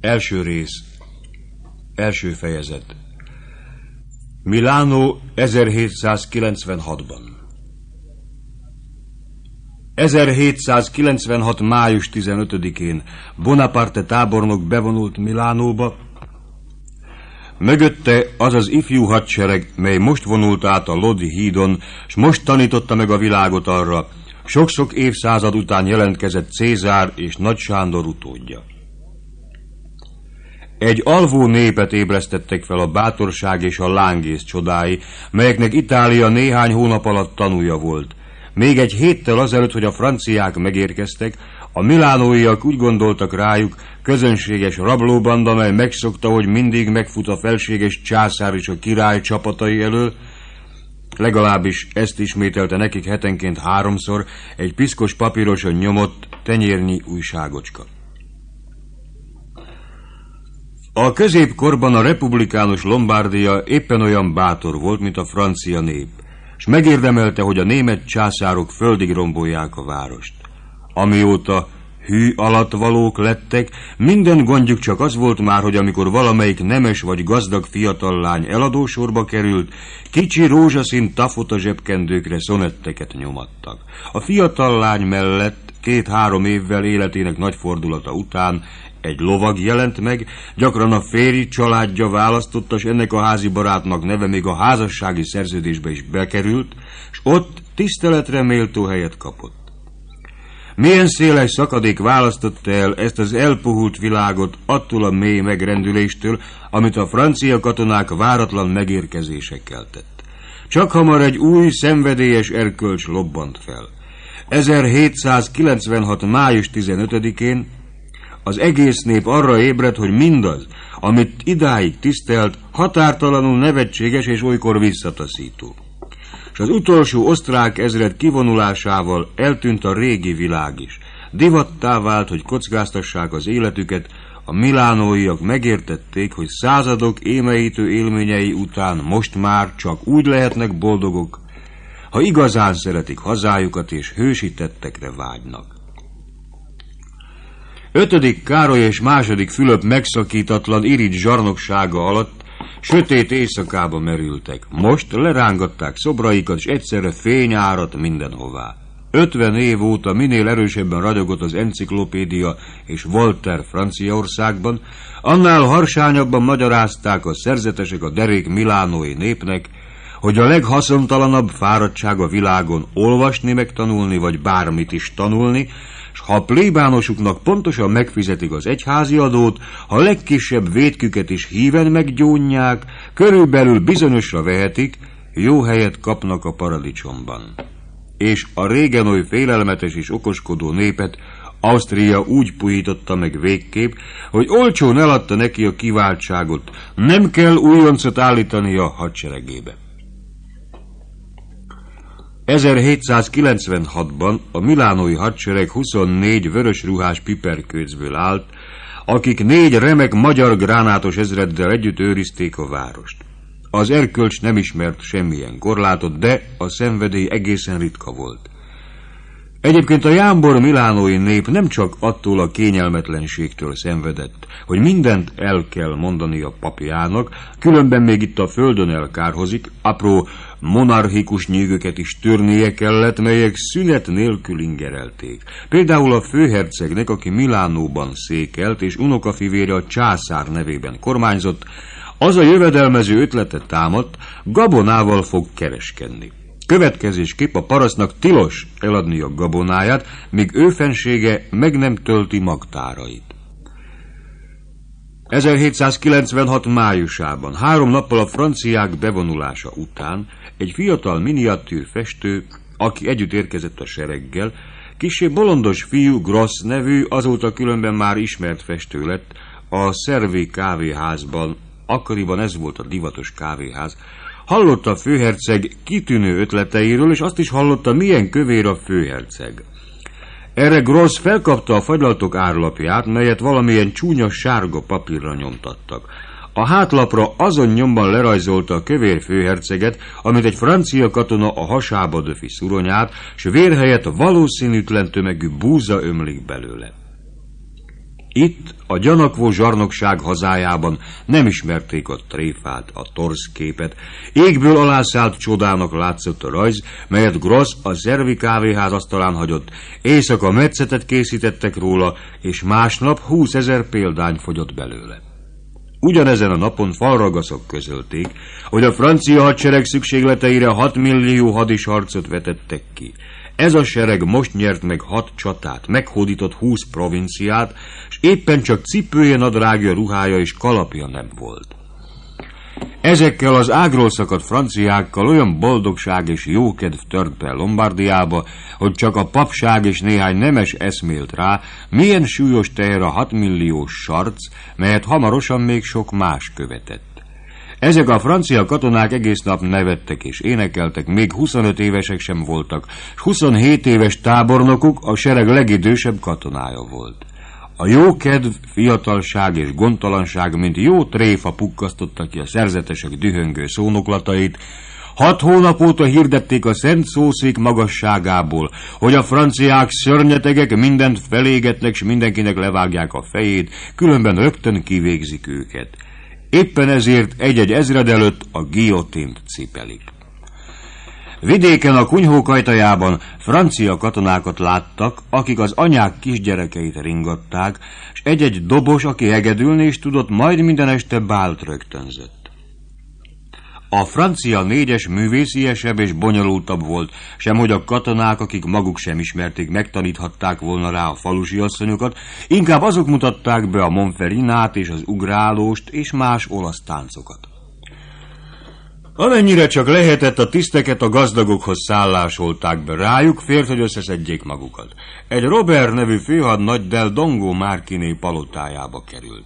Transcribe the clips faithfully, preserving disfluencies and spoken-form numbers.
Első rész. Első fejezet. Milánó ezerhétszázkilencvenhatban. ezerhétszázkilencvenhat. május tizenötödikén Bonaparte tábornok bevonult Milánóba. Mögötte az az ifjú hadsereg, mely most vonult át a Lodi hídon, s most tanította meg a világot arra, sok-sok évszázad után jelentkezett Cézár és Nagy Sándor utódja. Egy alvó népet ébresztettek fel a bátorság és a lángész csodái, melyeknek Itália néhány hónap alatt tanúja volt. Még egy héttel azelőtt, hogy a franciák megérkeztek, a milánóiak úgy gondoltak rájuk, közönséges rablóbanda, mely megszokta, hogy mindig megfut a felséges császár és a király csapatai elől, legalábbis ezt ismételte nekik hetenként háromszor egy piszkos papíroson nyomott tenyérnyi újságocska. A középkorban a republikánus Lombardia éppen olyan bátor volt, mint a francia nép, s megérdemelte, hogy a német császárok földig rombolják a várost. Amióta hű alattvalók lettek, minden gondjuk csak az volt már, hogy amikor valamelyik nemes vagy gazdag fiatal lány eladósorba került, kicsi rózsaszín tafota zsebkendőkre szonetteket nyomattak. A fiatal lány mellett két-három évvel életének nagy fordulata után egy lovag jelent meg, gyakran a férj családja választotta, s ennek a házi barátnak neve még a házassági szerződésbe is bekerült, s ott tiszteletre méltó helyet kapott. Milyen széles szakadék választotta el ezt az elpuhult világot attól a mély megrendüléstől, amit a francia katonák váratlan megérkezésekkel tett. Csak hamar egy új, szenvedélyes erkölcs lobbant fel. ezerhétszázkilencvenhat. május tizenötödikén az egész nép arra ébredt, hogy mindaz, amit idáig tisztelt, határtalanul nevetséges és olykor visszataszító. És az utolsó osztrák ezred kivonulásával eltűnt a régi világ is. Divattá vált, hogy kockáztassák az életüket, a milánóiak megértették, hogy századok émeítő élményei után most már csak úgy lehetnek boldogok, ha igazán szeretik hazájukat és hősi tettekre vágynak. Ötödik Károly és második Fülöp megszakítatlan irigy zsarnoksága alatt sötét éjszakába merültek. Most lerángatták szobraikat, és egyszerre fény árat mindenhová. Ötven év óta minél erősebben ragyogott az enciklopédia és Voltaire Franciaországban, annál harsányabban magyarázták a szerzetesek a derék milánói népnek, hogy a leghaszontalanabb fáradtság a világon olvasni, megtanulni, vagy bármit is tanulni, s ha a plébánosuknak pontosan megfizetik az egyházi adót, ha a legkisebb vétküket is híven meggyónják, körülbelül bizonyosra vehetik, jó helyet kapnak a paradicsomban. És a régen oly félelmetes és okoskodó népet Ausztria úgy puhította meg végképp, hogy olcsón eladta neki a kiváltságot, nem kell újoncot állítani a hadseregébe. ezerhétszázkilencvenhatban a milánói hadsereg huszonnégy vörösruhás piperkőcből állt, akik négy remek magyar gránátos ezreddel együtt őrizték a várost. Az erkölcs nem ismert semmilyen korlátot, de a szenvedély egészen ritka volt. Egyébként a jámbor milánói nép nem csak attól a kényelmetlenségtől szenvedett, hogy mindent el kell mondani a papjának, különben még itt a földön elkárhozik, apró monarchikus nyűgöket is törnie kellett, melyek szünet nélkül ingerelték. Például a főhercegnek, aki Milánóban székelt, és unokafivére a császár nevében kormányzott, az a jövedelmező ötlete támadt, gabonával fog kereskedni. Következésképp a parasztnak tilos eladni a gabonáját, míg ő fensége meg nem tölti magtárait. ezerhétszázkilencvenhat. májusában, három nappal a franciák bevonulása után egy fiatal miniatűr festő, aki együtt érkezett a sereggel, kissé bolondos fiú, Grossz nevű, azóta különben már ismert festő lett, a Szervi kávéházban, akkoriban ez volt a divatos kávéház, hallotta a főherceg kitűnő ötleteiről, és azt is hallotta, milyen kövér a főherceg. Erre Grossz felkapta a fagylaltok árlapját, melyet valamilyen csúnya sárga papírra nyomtattak. A hátlapra azon nyomban lerajzolta a kövér főherceget, amit egy francia katona a hasába döfi szuronyát, s vérhelyett valószínűtlen tömegű búza ömlik belőle. Itt, a gyanakvó zsarnokság hazájában nem ismerték a tréfát, a torszképet. Égből alászállt csodának látszott a rajz, melyet Gross a szervi kávéház asztalán hagyott. Éjszaka metszetet készítettek róla, és másnap húszezer példány fogyott belőle. Ugyanezen a napon falragaszok közölték, hogy a francia hadsereg szükségleteire hat millió hadisharcot vetettek ki. Ez a sereg most nyert meg hat csatát, meghódított húsz provinciát, és éppen csak cipője, nadrágja, ruhája és kalapja nem volt. Ezekkel az ágról szakadt franciákkal olyan boldogság és jókedv tört be Lombardiába, hogy csak a papság és néhány nemes eszmélt rá, milyen súlyos teher a hatmilliós sarc, melyet hamarosan még sok más követett. Ezek a francia katonák egész nap nevettek és énekeltek, még huszonöt évesek sem voltak, s huszonhét éves tábornokuk a sereg legidősebb katonája volt. A jókedv, fiatalság és gondtalanság, mint jó tréfa pukkasztotta ki a szerzetesek dühöngő szónoklatait. Hat hónap óta hirdették a szent szószék magasságából, hogy a franciák szörnyetegek, mindent felégetnek, s mindenkinek levágják a fejét, különben rögtön kivégzik őket. Éppen ezért egy-egy ezred előtt a guillotint cipelik. Vidéken a kunyhók ajtajában francia katonákat láttak, akik az anyák kisgyerekeit ringatták, s egy-egy dobos, aki hegedülni is tudott, majd minden este bált rögtönzött. A francia négyes művésziesebb és bonyolultabb volt, semhogy a katonák, akik maguk sem ismerték, megtaníthatták volna rá a falusi asszonyokat, inkább azok mutatták be a monferinát és az ugrálóst és más olasz táncokat. Amennyire csak lehetett, a tiszteket a gazdagokhoz szállásolták be, rájuk fért, hogy összeszedjék magukat. Egy Robert nevű főhadnagy Del Dongo Marquiné palotájába került.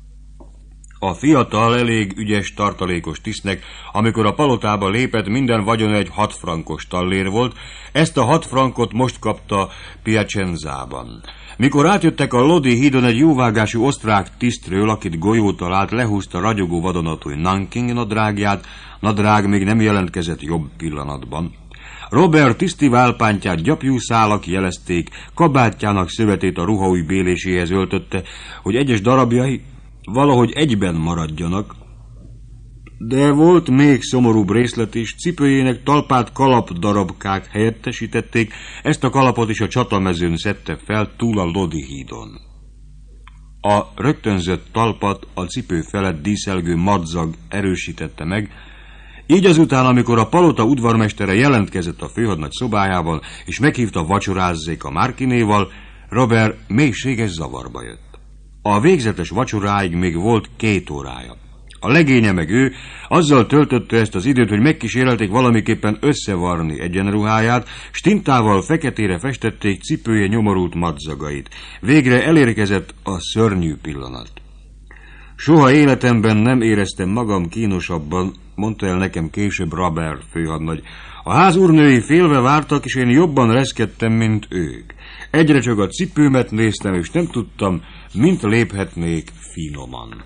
A fiatal, elég ügyes, tartalékos tisztnek, amikor a palotába lépett, minden vagyon egy hat frankos tallér volt, ezt a hat frankot most kapta Piacenzában. Mikor átjöttek a Lodi hídon, egy jóvágású osztrák tisztről, akit golyó talált, lehúzta ragyogó vadonatúj Nanking nadrágját, nadrág még nem jelentkezett jobb pillanatban. Robert tiszti válpántját gyapjú szálak jelezték, kabátjának szövetét a ruhaúj béléséhez öltötte, hogy egyes darabjai valahogy egyben maradjanak, de volt még szomorúbb részlet is, cipőjének talpát kalapdarabkák helyettesítették, ezt a kalapot is a csatamezőn szedte fel túl a Lodi hídon. A rögtönzött talpat a cipő felett díszelgő madzag erősítette meg, így azután, amikor a palota udvarmestere jelentkezett a főhadnagy szobájában, és meghívta vacsorázzék a Marquinéval, Robert mélységes zavarba jött. A végzetes vacsoráig még volt két órája. A legénye meg ő azzal töltötte ezt az időt, hogy megkísérelték valamiképpen összevarni egyenruháját, s tintával feketére festették cipője nyomorult madzagait. Végre elérkezett a szörnyű pillanat. Soha életemben nem éreztem magam kínosabban, mondta el nekem később Robert főhadnagy. A ház úrnői félve vártak, és én jobban reszkedtem, mint ők. Egyre csak a cipőmet néztem, és nem tudtam, mint léphetnék finoman.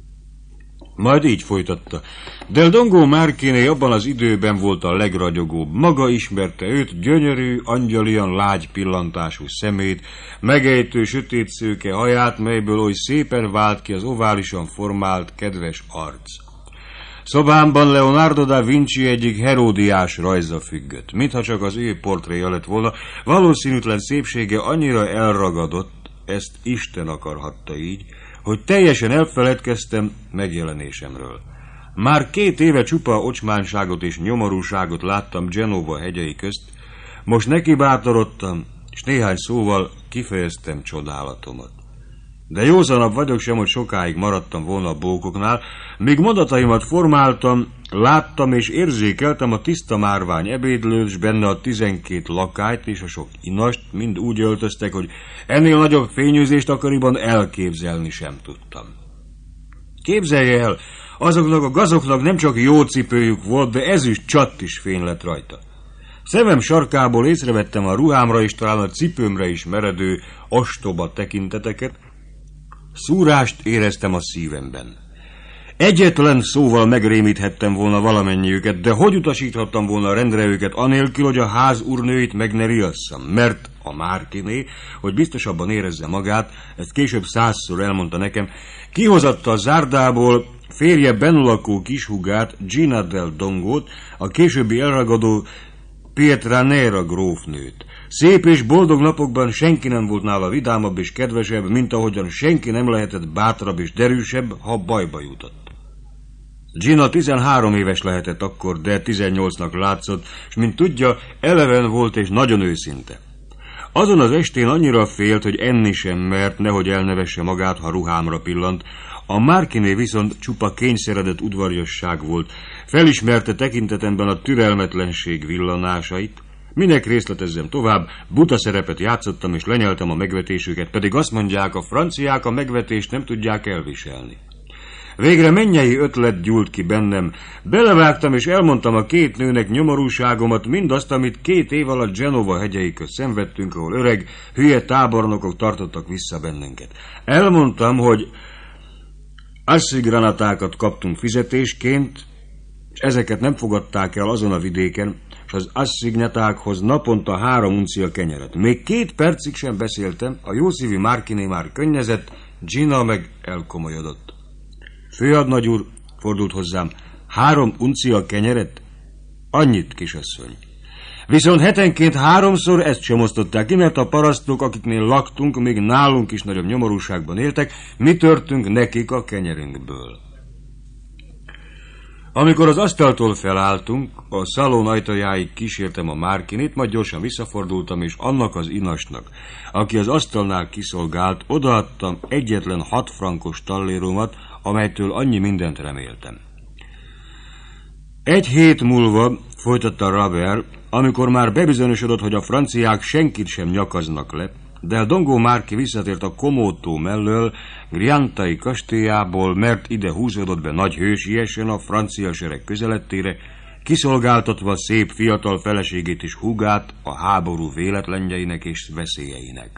Majd így folytatta. Del Dongo Marquiné abban az időben volt a legragyogóbb. Maga ismerte őt, gyönyörű, angyalian lágy pillantású szemét, megejtő sötét szőke haját, melyből oly szépen vált ki az oválisan formált, kedves arc. Szobámban Leonardo da Vinci egyik Heródiás rajza függött, mintha csak az ő portréja lett volna. Valószínűtlen szépsége annyira elragadott, ezt Isten akarhatta így, hogy teljesen elfeledkeztem megjelenésemről. Már két éve csupa ocsmánságot és nyomorúságot láttam Genova hegyei közt, most nekibátorodtam, és néhány szóval kifejeztem csodálatomat. De józanabb vagyok sem, hogy sokáig maradtam volna a bókoknál, míg mondataimat formáltam, láttam és érzékeltem a tiszta márvány ebédlőt, s benne a tizenkét lakályt és a sok inast, mind úgy öltöztek, hogy ennél nagyobb fényűzést akkoriban elképzelni sem tudtam. Képzelje el, azoknak a gazoknak nem csak jó cipőjük volt, de ezüst csatt is fény lett rajta. Szemem sarkából észrevettem a ruhámra és talán a cipőmre is meredő, ostoba tekinteteket, szúrást éreztem a szívemben. Egyetlen szóval megrémíthettem volna valamennyiüket, de hogy utasíthattam volna rendre őket anélkül, hogy a ház úrnőit meg ne riasszam, mert a Márkiné, hogy biztosabban érezze magát, ezt később százszor elmondta nekem, kihozatta a zárdából férje benulakó kishugát, Gina del Dongót, a későbbi elragadó Pietranera grófnőt. Szép és boldog napokban senki nem volt nála vidámabb és kedvesebb, mint ahogyan senki nem lehetett bátrabb és derűsebb, ha bajba jutott. Gina tizenhárom éves lehetett akkor, de tizennyolcnak látszott, és mint tudja, eleven volt és nagyon őszinte. Azon az estén annyira félt, hogy enni sem mert, nehogy elnevesse magát, ha ruhámra pillant. A Márkiné viszont csupa kényszeredett udvariasság volt. Felismerte tekintetemben a türelmetlenség villanásait. Minek részletezzem tovább, buta szerepet játszottam és lenyeltem a megvetésüket, pedig azt mondják, a franciák a megvetést nem tudják elviselni. Végre mennyei ötlet gyúlt ki bennem. Belevágtam és elmondtam a két nőnek nyomorúságomat, mindazt, amit két év alatt Genova hegyei közt szenvedtünk, ahol öreg, hülye tábornokok tartottak vissza bennünket. Elmondtam, hogy asszigranatákat kaptunk fizetésként, és ezeket nem fogadták el azon a vidéken, és az asszignatákhoz naponta három uncia kenyeret. Még két percig sem beszéltem, a jószívű Márkiné már könnyezett, Gina meg elkomolyodott. Főhadnagy úr, fordult hozzám, három uncia kenyeret? Annyit, kisasszony. Viszont hetenként háromszor ezt sem osztották ki, mert a parasztok, akiknél laktunk, még nálunk is nagyobb nyomorúságban éltek, mi törtünk nekik a kenyerünkből. Amikor az asztaltól felálltunk, a szalon ajtajáig kísértem a Márkinét, majd gyorsan visszafordultam, és annak az inasnak, aki az asztalnál kiszolgált, odaadtam egyetlen hat frankos talléromat, amelytől annyi mindent reméltem. Egy hét múlva, folytatta Rabert, amikor már bebizonyosodott, hogy a franciák senkit sem nyakaznak le, de Dongó Márki visszatért a Komótó mellől, Griantai kastélyából, mert ide húzódott be nagy hősiesen a francia sereg közelettére, kiszolgáltatva szép fiatal feleségét és húgát a háború véletlenjeinek és veszélyeinek.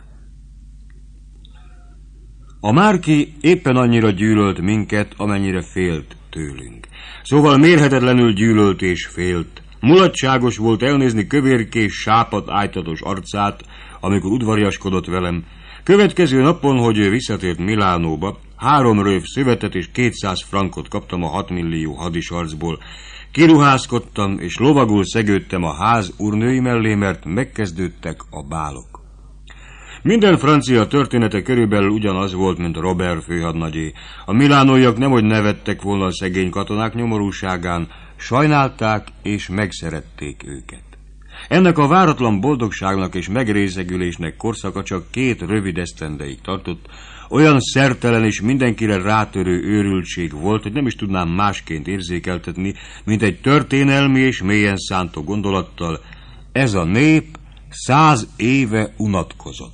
A Márki éppen annyira gyűlölt minket, amennyire félt tőlünk. Szóval mérhetetlenül gyűlölt és félt. Mulatságos volt elnézni kövérkés, sápat, ájtatos arcát, amikor udvariaskodott velem. Következő napon, hogy ő visszatért Milánóba, három röv szövetet és kétszáz frankot kaptam a hatmillió hadisarcból. Kiruházkodtam, és lovagul szegődtem a ház úrnői mellé, mert megkezdődtek a bálok. Minden francia története körülbelül ugyanaz volt, mint Robert főhadnagyé. A milánóiak nemhogy nevettek volna a szegény katonák nyomorúságán, sajnálták és megszerették őket. Ennek a váratlan boldogságnak és megrészegülésnek korszaka csak két rövid esztendeig tartott, olyan szertelen és mindenkire rátörő őrültség volt, hogy nem is tudnám másként érzékeltetni, mint egy történelmi és mélyen szántó gondolattal. Ez a nép száz éve unatkozott.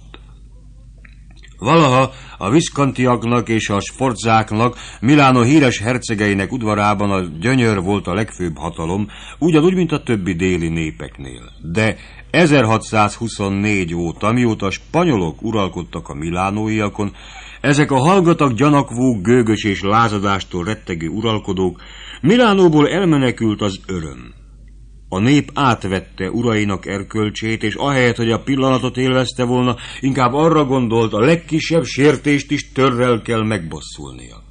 Valaha a Viscontiaknak és a Sforzáknak, Milánó híres hercegeinek udvarában a gyönyör volt a legfőbb hatalom, ugyanúgy, mint a többi déli népeknél. De ezerhatszázhuszonnégy óta, mióta a spanyolok uralkodtak a milánóiakon, ezek a hallgatag, gyanakvó, gőgös és lázadástól rettegő uralkodók, Milánóból elmenekült az öröm. A nép átvette urainak erkölcsét, és ahelyett, hogy a pillanatot élvezte volna, inkább arra gondolt, a legkisebb sértést is törrel kell megbosszulnia.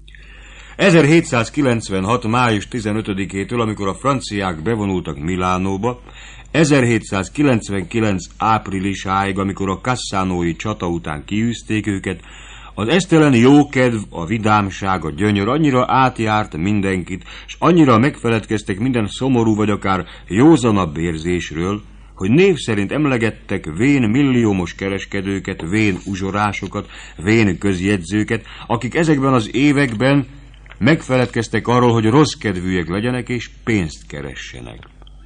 ezerhétszázkilencvenhat. május tizenötödikétől, amikor a franciák bevonultak Milánóba, ezerhétszázkilencvenkilenc. áprilisáig, amikor a cassánói csata után kiűzték őket, az esztelen jókedv, a vidámság, a gyönyör annyira átjárt mindenkit, és annyira megfeledkeztek minden szomorú vagy akár józanabb érzésről, hogy név szerint emlegettek vén milliómos kereskedőket, vén uzsorásokat, vén közjegyzőket, akik ezekben az években megfeledkeztek arról, hogy rossz kedvűek legyenek és pénzt keressenek.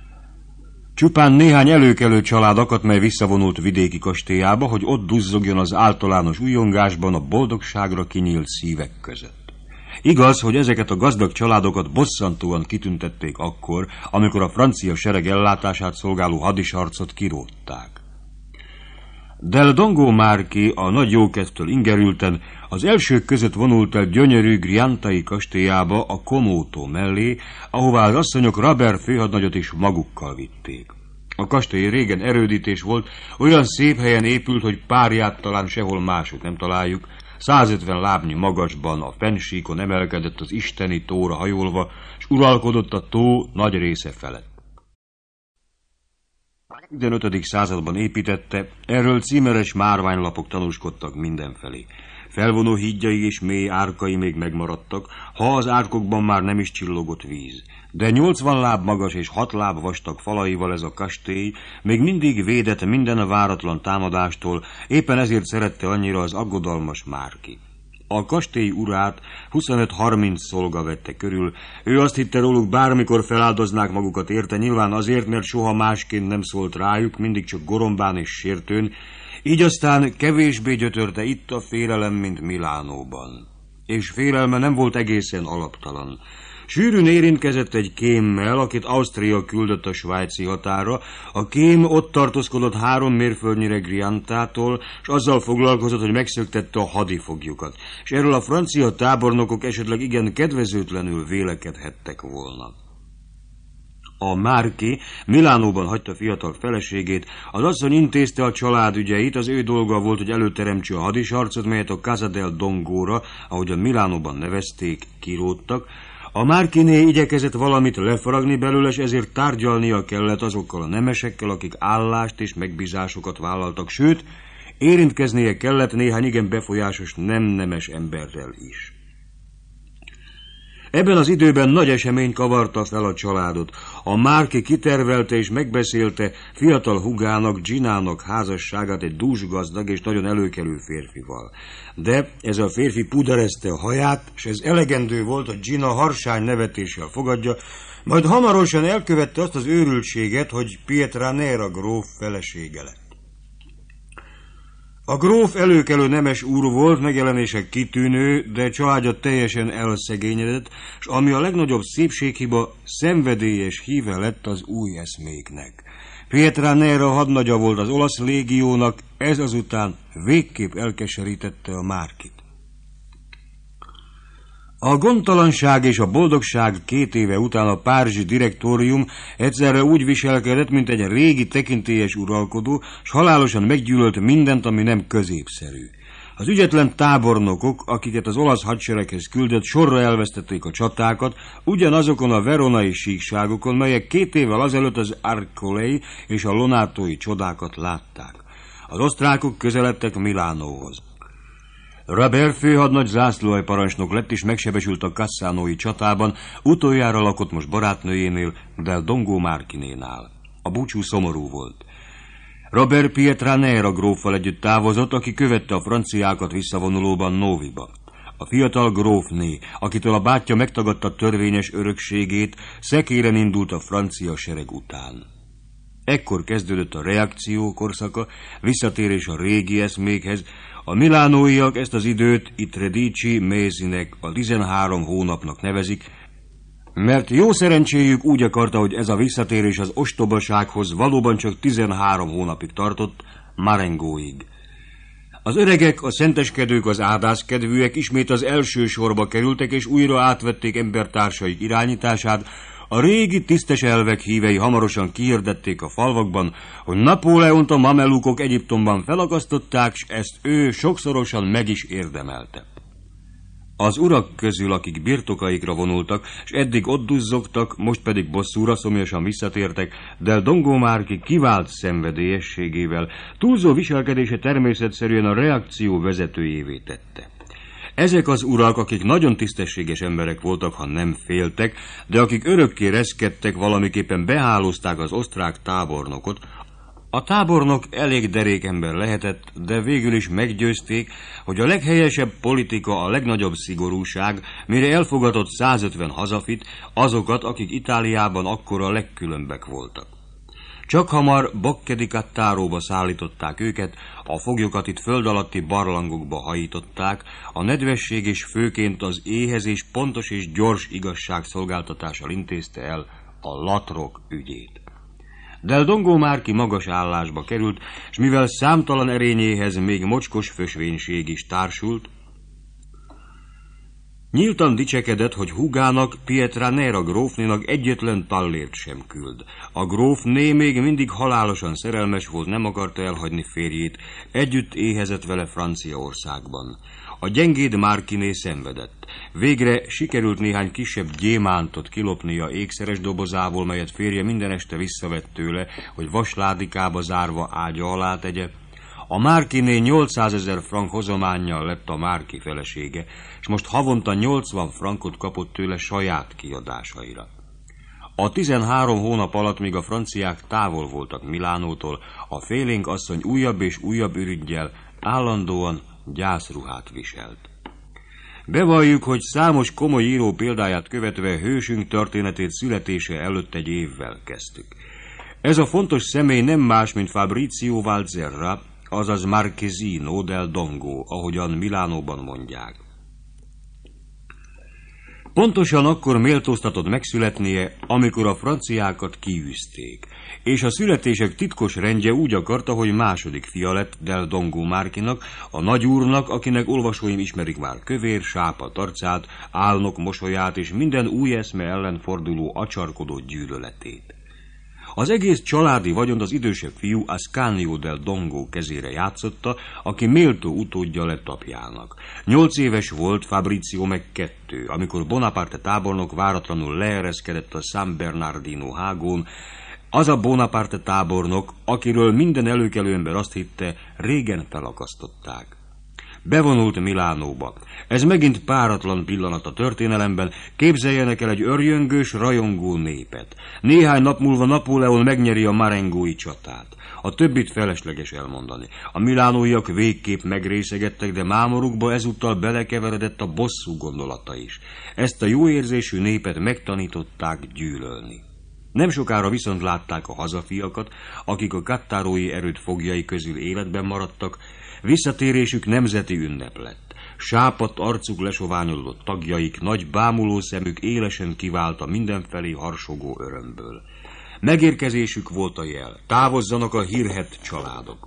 Csupán néhány előkelő család akadt, mely visszavonult vidéki kastélyába, hogy ott duzzogjon az általános újongásban a boldogságra kinyílt szívek között. Igaz, hogy ezeket a gazdag családokat bosszantóan kitüntették akkor, amikor a francia sereg ellátását szolgáló hadisarcot kirótták. Del Dongo Márki a nagy jókedvtől ingerülten az elsők között vonult el gyönyörű Griantai kastélyába a Komótó mellé, ahová az asszonyok Rabert főhadnagyot is magukkal vitték. A kastély régen erődítés volt, olyan szép helyen épült, hogy párját talán sehol máshogy nem találjuk. százötven lábnyi magasban a fennsíkon emelkedett az isteni tóra hajolva, s uralkodott a tó nagy része felett. A tizenötödik században építette, erről címeres márványlapok tanúskodtak mindenfelé. Felvonó hídjai és mély árkai még megmaradtak, ha az árkokban már nem is csillogott víz. De nyolcvan láb magas és hat láb vastag falaival ez a kastély még mindig védett minden a váratlan támadástól, éppen ezért szerette annyira az aggodalmas Márki. A kastély urát huszonöt-harminc szolga vette körül, ő azt hitte róluk bármikor feláldoznák magukat érte, nyilván azért, mert soha másként nem szólt rájuk, mindig csak gorombán és sértőn, így aztán kevésbé gyötörte itt a félelem, mint Milánóban. És félelme nem volt egészen alaptalan. Sűrűn érintkezett egy kémmel, akit Ausztria küldött a svájci határa. A kém ott tartózkodott három mérföldnyire Griantától, és azzal foglalkozott, hogy megszöktette a hadifoglyukat. És erről a francia tábornokok esetleg igen kedvezőtlenül vélekedhettek volna. A Márki Milánóban hagyta fiatal feleségét, az asszony intézte a családügyeit, az ő dolga volt, hogy előteremtse a hadisarcot, melyet a Casa del Dongóra, ahogy a Milánóban nevezték, kiróttak. A Márkiné igyekezett valamit lefaragni belőle, és ezért tárgyalnia kellett azokkal a nemesekkel, akik állást és megbízásokat vállaltak, sőt, érintkeznie kellett néhány igen befolyásos nem nemes emberrel is. Ebben az időben nagy esemény kavarta fel a családot. A Márki kitervelte és megbeszélte fiatal húgának, Ginának házasságát egy dúsgazdag és nagyon előkelő férfival. De ez a férfi puderezte a haját, és ez elegendő volt, hogy Gina harsány nevetéssel fogadja, majd hamarosan elkövette azt az őrültséget, hogy Pietranera gróf felesége lett. A gróf előkelő nemes úr volt, megjelenése kitűnő, de családja teljesen elszegényedett, és ami a legnagyobb szépséghiba, szenvedélyes híve lett az új eszméknek. Pietranera hadnagya volt az olasz légiónak, ez azután végképp elkeserítette a Márkit. A gondtalanság és a boldogság két éve után a párizsi direktórium egyszerre úgy viselkedett, mint egy régi tekintélyes uralkodó, s halálosan meggyűlölt mindent, ami nem középszerű. Az ügyetlen tábornokok, akiket az olasz hadsereghez küldött, sorra elvesztették a csatákat, ugyanazokon a veronai síkságokon, melyek két évvel azelőtt az Arcolei és a Lonátói csodákat látták. Az osztrákok közeledtek Milánóhoz. Rabert főhadnagy zászlóaljparancsnok lett és megsebesült a Cassánói csatában, utoljára lakott most barátnőjénél, Del Dongo Márkinénál. A búcsú szomorú volt. Robert Pietranera gróffal együtt távozott, aki követte a franciákat visszavonulóban Noviba. A fiatal grófné, akitől a bátyja megtagadta törvényes örökségét, szekéren indult a francia sereg után. Ekkor kezdődött a reakció korszaka, visszatérés a régi eszmékhez. A milánóiak ezt az időt i tredici mesinek, a tizenhárom hónapnak nevezik, mert jó szerencséjük úgy akarta, hogy ez a visszatérés az ostobasághoz valóban csak tizenhárom hónapig tartott, Marengóig. Az öregek, a szenteskedők, az ádászkedvűek ismét az első sorba kerültek, és újra átvették embertársaik irányítását. A régi tisztes elvek hívei hamarosan kihirdették a falvakban, hogy Napóleont a mamelukok Egyiptomban felakasztották, s ezt ő sokszorosan meg is érdemelte. Az urak közül, akik birtokaikra vonultak, s eddig ott duzzogtak, most pedig bosszúra szomjasan visszatértek, Del Dongo Márki kivált szenvedélyességével, túlzó viselkedése természetszerűen a reakció vezetőjévé tette. Ezek az urak, akik nagyon tisztességes emberek voltak, ha nem féltek, de akik örökké reszkedtek, valamiképpen behálózták az osztrák tábornokot. A tábornok elég derék ember lehetett, de végül is meggyőzték, hogy a leghelyesebb politika a legnagyobb szigorúság, mire elfogadott százötven hazafit, azokat, akik Itáliában akkor a legkülönbek voltak. Csak hamar Bocca di Cattáróba szállították őket, a foglyokat itt föld alatti barlangokba hajították, a nedvesség és főként az éhezés pontos és gyors igazságszolgáltatással intézte el a latrok ügyét. Del Dongo Márki magas állásba került, és mivel számtalan erényéhez még mocskos fösvénység is társult, nyíltan dicsekedett, hogy húgának, Pietranera grófnénak egyetlen tallért sem küld. A grófné még mindig halálosan szerelmes volt, nem akarta elhagyni férjét, együtt éhezett vele Franciaországban. A gyengéd Márkiné szenvedett. Végre sikerült néhány kisebb gyémántot kilopnia ékszeres dobozából, melyet férje minden este visszavett tőle, hogy vasládikába zárva ágya alá tegye. A Márkiné nyolcszázezer frank hozománnyal lett a Márki felesége, és most havonta nyolcvan frankot kapott tőle saját kiadásaira. A tizenhárom hónap alatt, míg a franciák távol voltak Milánótól, a félénk asszony újabb és újabb ürüggyel állandóan gyászruhát viselt. Bevalljuk, hogy számos komoly író példáját követve hősünk történetét születése előtt egy évvel kezdtük. Ez a fontos személy nem más, mint Fabrizio Valzerra, azaz Marchesino del Dongo, ahogyan Milánóban mondják. Pontosan akkor méltóztatott megszületnie, amikor a franciákat kiűzték, és a születések titkos rendje úgy akarta, hogy második fia lett Del Dongo Márkinak, a nagyúrnak, akinek olvasóim ismerik már kövér, sápadt arcát, álnok mosolyát és minden új eszme ellen forduló acsarkodó gyűlöletét. Az egész családi vagyont az idősebb fiú Ascanio del Dongo kezére játszotta, aki méltó utódja lett apjának. Nyolc éves volt, Fabrizio meg kettő, amikor Bonaparte tábornok váratlanul leereszkedett a San Bernardino hágón. Az a Bonaparte tábornok, akiről minden előkelő ember azt hitte, régen felakasztották. Bevonult Milánóba. Ez megint páratlan pillanat a történelemben, képzeljenek el egy örjöngős, rajongó népet. Néhány nap múlva Napóleon megnyeri a marengói csatát. A többit felesleges elmondani. A milánóiak végképp megrészegettek, de mámorukba ezúttal belekeveredett a bosszú gondolata is. Ezt a jóérzésű népet megtanították gyűlölni. Nem sokára viszont látták a hazafiakat, akik a kattárói erőd fogjai közül életben maradtak. Visszatérésük nemzeti ünnep lett. Sápadt arcuk lesoványodott tagjaik, nagy bámuló szemük élesen kiválta mindenfelé harsogó örömből. Megérkezésük volt a jel. Távozzanak a hírhedt családok.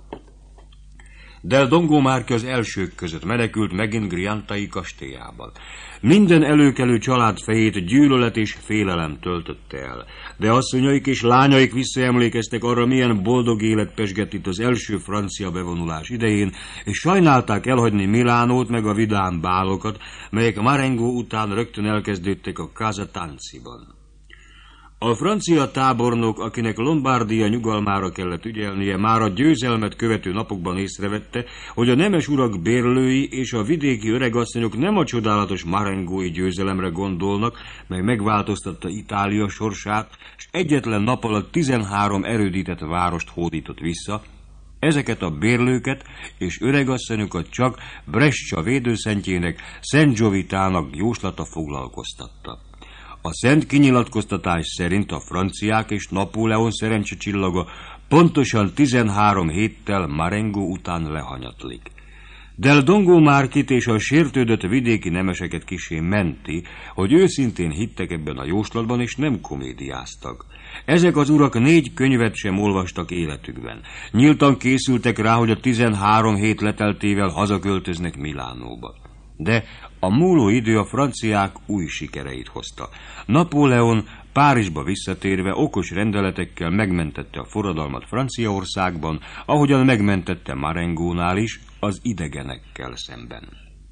Del Dongo Márki az elsők között menekült megint Griantai kastélyában. Minden előkelő család fejét gyűlölet és félelem töltötte el, de asszonyaik és lányaik visszaemlékeztek arra, milyen boldog élet pesgett itt az első francia bevonulás idején, és sajnálták elhagyni Milánót meg a vidám bálokat, melyek Marengo után rögtön elkezdődtek a Casa Tanziban. A francia tábornok, akinek Lombardia nyugalmára kellett ügyelnie, már a győzelmet követő napokban észrevette, hogy a nemes urak bérlői és a vidéki öregasszonyok nem a csodálatos marengói győzelemre gondolnak, mely megváltoztatta Itália sorsát, és egyetlen nap alatt tizenhárom erődített várost hódított vissza. Ezeket a bérlőket és öregasszonyokat csak Brescia védőszentjének, Szent Giovitának jóslata foglalkoztatta. A szent kinyilatkoztatás szerint a franciák és Napóleon szerencsecsillaga pontosan tizenhárom héttel Marengo után lehanyatlik. Del Dongo Márkit és a sértődött vidéki nemeseket kissé menti, hogy őszintén hittek ebben a jóslatban, és nem komédiáztak. Ezek az urak négy könyvet sem olvastak életükben. Nyíltan készültek rá, hogy a tizenhárom hét leteltével hazaköltöznek Milánóba. De a múló idő a franciák új sikereit hozta. Napóleon Párizsba visszatérve okos rendeletekkel megmentette a forradalmat Franciaországban, ahogyan megmentette Marengónál is, az idegenekkel szemben.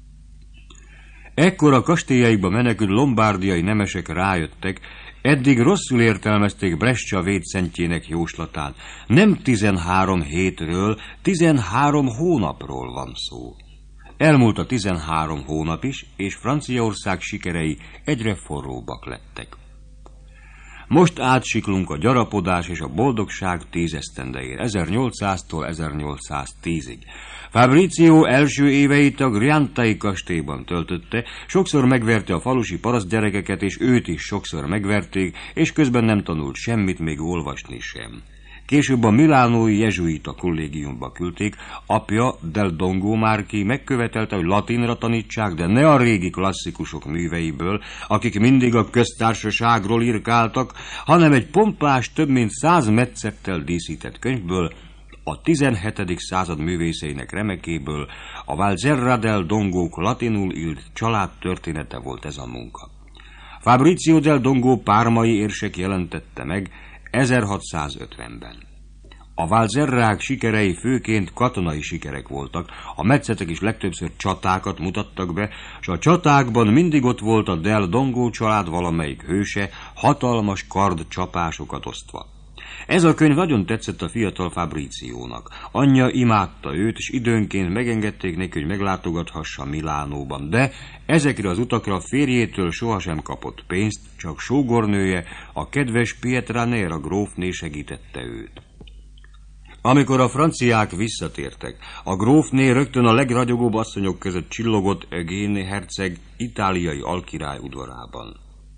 Ekkor a kastélyaikba menekült lombárdiai nemesek rájöttek, eddig rosszul értelmezték Brescia védszentjének jóslatán. Nem tizenhárom hétről, tizenhárom hónapról van szó. Elmúlt a tizenhárom hónap is, és Franciaország sikerei egyre forróbbak lettek. Most átsiklunk a gyarapodás és a boldogság tízesztendejére, ezernyolcszáztól ezernyolcszáztízig. Fabrizio első éveit a Griantai kastélyban töltötte, sokszor megverte a falusi parasztgyerekeket, és őt is sokszor megverték, és közben nem tanult semmit, még olvasni sem. Később a milánói jezsuita kollégiumba küldték, apja Del Dongo Márki megkövetelte, hogy latinra tanítsák, de ne a régi klasszikusok műveiből, akik mindig a köztársaságról írkáltak, hanem egy pompás, több mint száz metszettel díszített könyvből, a tizenhetedik század művészeinek remekéből, a Valserra del Dongók latinul írt család története volt ez a munka. Fabrizio del Dongo pármai érsek jelentette meg ezerhatszázötvenben. A Valserrák sikerei főként katonai sikerek voltak, a metszetek is legtöbbször csatákat mutattak be, és a csatákban mindig ott volt a del Dongo család valamelyik hőse, hatalmas kard csapásokat osztva. Ez a könyv nagyon tetszett a fiatal Fabriciónak. Anyja imádta őt, és időnként megengedték neki, hogy meglátogathassa Milánóban, de ezekre az utakra férjétől sohasem kapott pénzt, csak sógornője, a kedves Pietranera grófné segítette őt. Amikor a franciák visszatértek, a grófné rögtön a legragyogóbb asszonyok között csillogott Eugénie herceg itáliai alkirály udvarában.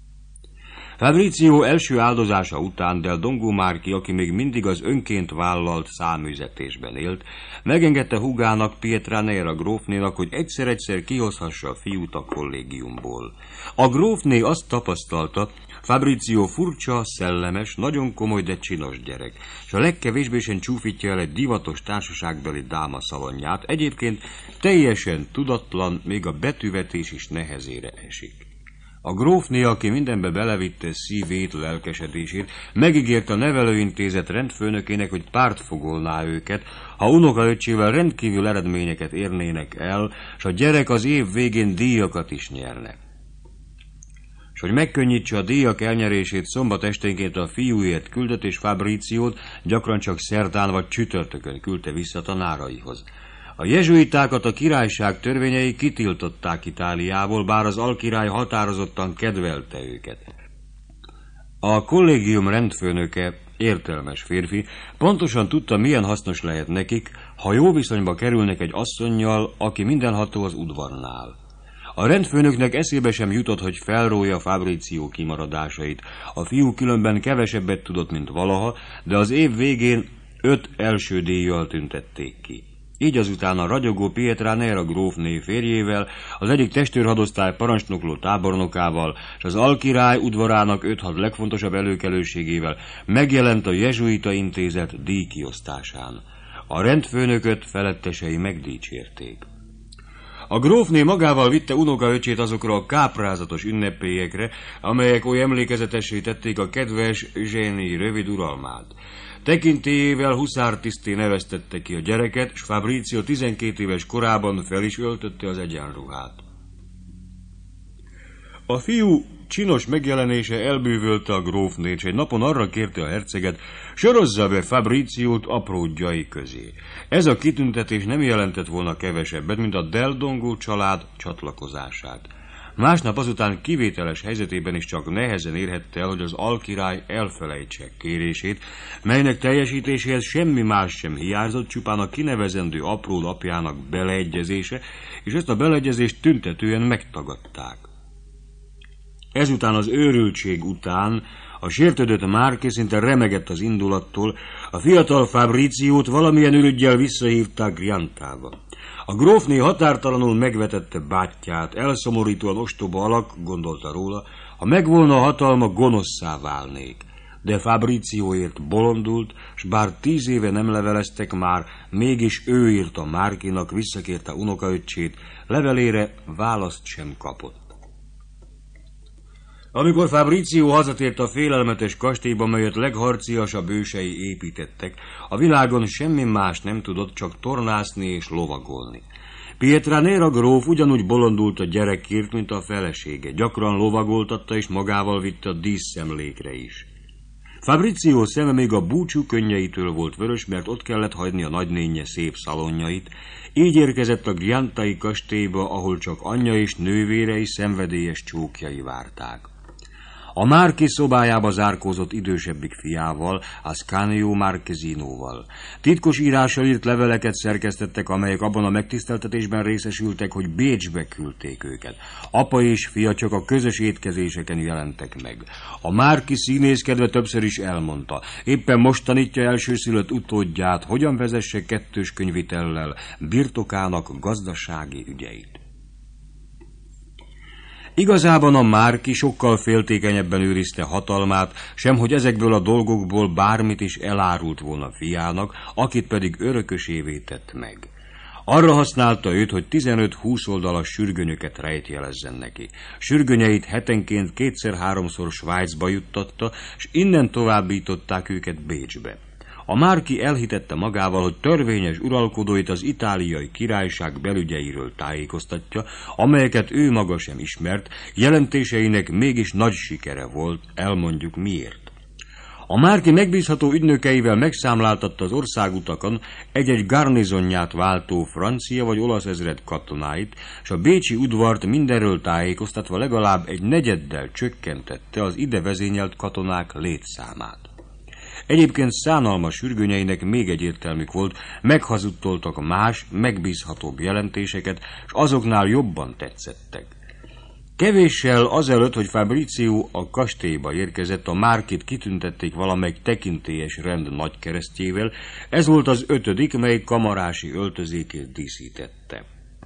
Fabrizio első áldozása után Del Dongo Márki, aki még mindig az önként vállalt száműzetésben élt, megengedte húgának, Pietranera grófnénak, hogy egyszer-egyszer kihozhassa a fiút a kollégiumból. A grófné azt tapasztalta, Fabrizio furcsa, szellemes, nagyon komoly, de csinos gyerek, és a legkevésbé sem csúfítja el egy divatos társaságbeli dáma szalonját, egyébként teljesen tudatlan, még a betűvetés is nehezére esik. A grófné, aki mindenbe belevitte szívét, lelkesedését, megígérte a nevelőintézet rendfőnökének, hogy pártfogolná őket, ha unokaöccsével rendkívül eredményeket érnének el, s a gyerek az év végén díjakat is nyerne. És hogy megkönnyítse a díjak elnyerését, szombat esténként a fiúért küldött, és Fabriciót gyakran csak szerdán vagy csütörtökön küldte vissza tanáraihoz. A jezsuitákat a királyság törvényei kitiltották Itáliából, bár az alkirály határozottan kedvelte őket. A kollégium rendfőnöke, értelmes férfi, pontosan tudta, milyen hasznos lehet nekik, ha jó viszonyba kerülnek egy asszonnyal, aki mindenható az udvarnál. A rendfőnöknek eszébe sem jutott, hogy felrója Fabricio kimaradásait. A fiú különben kevesebbet tudott, mint valaha, de az év végén öt első díjjal tüntették ki. Így azután a ragyogó Pietranera grófné férjével, az egyik testőrhadosztály parancsnokló tábornokával, és az alkirály udvarának öt-hat legfontosabb előkelőségével megjelent a jezsuita intézet díjkiosztásán. A rendfőnököt felettesei megdicsérték. A grófné magával vitte unokaöcsét azokra a káprázatos ünnepélyekre, amelyek oly emlékezetessé tették a kedves Eugénie rövid uralmát. Tekintélyével huszártiszté neveztette ki a gyereket, s Fabrizio tizenkét éves korában fel is öltötte az egyenruhát. A fiú csinos megjelenése elbűvölte a grófnét, s egy napon arra kérte a herceget, sorozza be Fabriciót apródjai közé. Ez a kitüntetés nem jelentett volna kevesebbet, mint a Del Dongo család csatlakozását. Másnap azután kivételes helyzetében is csak nehezen érhette el, hogy az alkirály elfelejtse kérését, melynek teljesítéséhez semmi más sem hiányzott, csupán a kinevezendő apród apjának beleegyezése, és ezt a beleegyezést tüntetően megtagadták. Ezután az őrültség után a sértődött Márki szinte remegett az indulattól, a fiatal Fabriciót valamilyen ürüggyel visszahívták Griantába. A grófné határtalanul megvetette bátyját, elszomorítóan ostoba alak, gondolta róla, ha megvolna a hatalma, gonoszszá válnék. De Fabricióért bolondult, s bár tíz éve nem leveleztek már, mégis ő írta Márkinak, visszakérte unokaöccsét, levelére választ sem kapott. Amikor Fabricio hazatért a félelmetes kastélyba, melyet legharciasabb ősei építettek, a világon semmi más nem tudott, csak tornászni és lovagolni. Pietranera gróf ugyanúgy bolondult a gyerekért, mint a felesége, gyakran lovagoltatta és magával vitte a díszszemlékre is. Fabricio szeme még a búcsú könnyeitől volt vörös, mert ott kellett hagyni a nagynénje szép szalonjait, így érkezett a Griantai kastélyba, ahol csak anyja és nővérei szenvedélyes csókjai várták. A Márki szobájába zárkózott idősebbik fiával, Ascanio Marchesinóval. Titkos írással írt leveleket szerkesztettek, amelyek abban a megtiszteltetésben részesültek, hogy Bécsbe küldték őket. Apa és fia csak a közös étkezéseken jelentek meg. A Márki színészkedve többször is elmondta. Éppen most tanítja elsőszülött utódját, hogyan vezesse kettős könyvitellel birtokának gazdasági ügyeit. Igazában a Márki sokkal féltékenyebben őrizte hatalmát, semhogy ezekből a dolgokból bármit is elárult volna fiának, akit pedig örökösévé tett meg. Arra használta őt, hogy tizenöt-húsz oldalas sürgönyöket rejtjelezzen neki. Sürgönyeit hetenként kétszer-háromszor Svájcba juttatta, és innen továbbították őket Bécsbe. A Márki elhitette magával, hogy törvényes uralkodóit az itáliai királyság belügyeiről tájékoztatja, amelyeket ő maga sem ismert, jelentéseinek mégis nagy sikere volt, elmondjuk miért. A Márki megbízható ügynökeivel megszámláltatta az országutakon egy-egy garnizonját váltó francia vagy olasz ezred katonáit, és a bécsi udvart mindenről tájékoztatva legalább egy negyeddel csökkentette az ide vezényelt katonák létszámát. Egyébként szánalmas sürgönyeinek még egy értelmük volt, meghazudtoltak más, megbízhatóbb jelentéseket, és azoknál jobban tetszettek. Kevéssel azelőtt, hogy Fabrizio a kastélyba érkezett, a Márkit kitüntették valamelyik tekintélyes rend nagykeresztjével, ez volt az ötödik, mely kamarási öltözékét díszítette.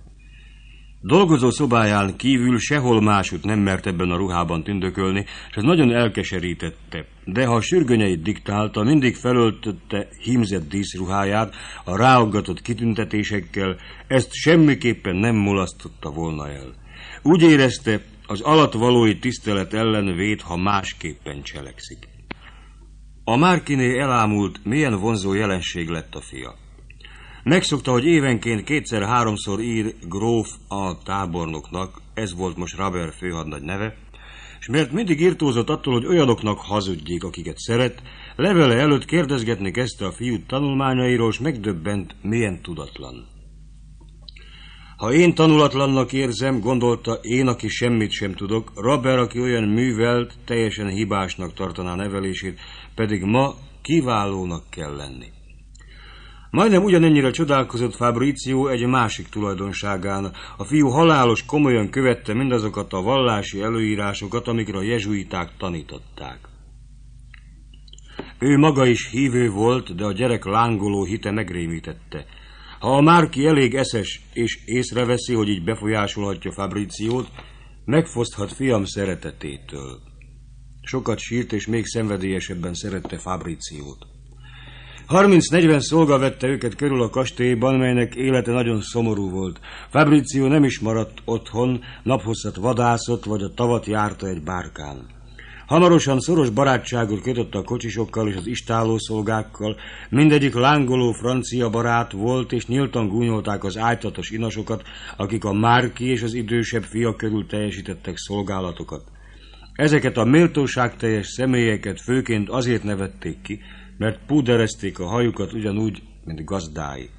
Dolgozó szobáján kívül sehol másút nem mert ebben a ruhában tündökölni, és ez nagyon elkeserítette, de ha a sürgönyeit diktálta, mindig felöltötte hímzett díszruháját a ráaggatott kitüntetésekkel, ezt semmiképpen nem mulasztotta volna el. Úgy érezte, az alattvalói tisztelet ellen véd, ha másképpen cselekszik. A Márkiné elámult, milyen vonzó jelenség lett a fia. Megszokta, hogy évenként kétszer-háromszor ír gróf a tábornoknak, ez volt most Rabert főhadnagy neve, és mert mindig irtózott attól, hogy olyanoknak hazudjék, akiket szeret, levele előtt kérdezgetni kezdte a fiút tanulmányairól, és megdöbbent, milyen tudatlan. Ha én tanulatlannak érzem, gondolta, én, aki semmit sem tudok, Rabert, aki olyan művelt, teljesen hibásnak tartaná nevelését, pedig ma kiválónak kell lenni. Majdnem ugyanennyire csodálkozott Fabrizio egy másik tulajdonságán. A fiú halálos komolyan követte mindazokat a vallási előírásokat, amikre a jezsuiták tanították. Ő maga is hívő volt, de a gyerek lángoló hite megrémítette. Ha a Márki elég eszes és észreveszi, hogy így befolyásolhatja Fabriziót, megfoszthat fiam szeretetétől. Sokat sírt és még szenvedélyesebben szerette Fabriziót. harminc-negyven szolga vette őket körül a kastélyban, melynek élete nagyon szomorú volt. Fabrizio nem is maradt otthon, naphosszat vadászott, vagy a tavat járta egy bárkán. Hamarosan szoros barátságot kötött a kocsisokkal és az istállószolgákkal, mindegyik lángoló francia barát volt, és nyíltan gúnyolták az ájtatos inasokat, akik a Márki és az idősebb fia körül teljesítettek szolgálatokat. Ezeket a méltóságteljes személyeket főként azért nevették ki, mert púderezték a hajukat ugyanúgy, mint gazdái.